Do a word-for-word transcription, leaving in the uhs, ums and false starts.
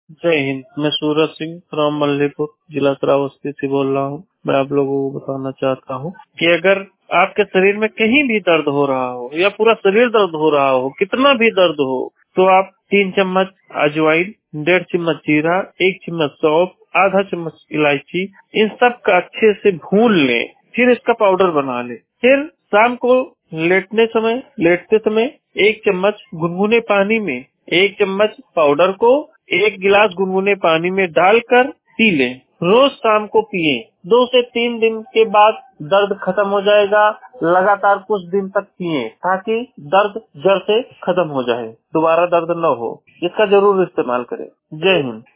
जय हिंद। मैं सूरज सिंह फ्रॉम मल्लीपुर, जिला श्रावस्ती से बोल रहा हूँ। मैं आप लोगों को बताना चाहता हूँ कि अगर आपके शरीर में कहीं भी दर्द हो रहा हो या पूरा शरीर दर्द हो रहा हो, कितना भी दर्द हो, तो आप तीन चम्मच अजवाइन, डेढ़ चम्मच जीरा, एक चम्मच सौंफ, आधा चम्मच इलायची, इन सब का अच्छे से भून लें। फिर इसका पाउडर बना लें। फिर शाम को लेटने समय लेटते समय एक चम्मच गुनगुने पानी में एक चम्मच पाउडर को एक गिलास गुनगुने पानी में डालकर पी लें। रोज शाम को पिए। दो से तीन दिन के बाद दर्द खत्म हो जाएगा। लगातार कुछ दिन तक पिए ताकि दर्द जड़ से खत्म हो जाए, दोबारा दर्द न हो। इसका जरूर इस्तेमाल करें। जय हिंद।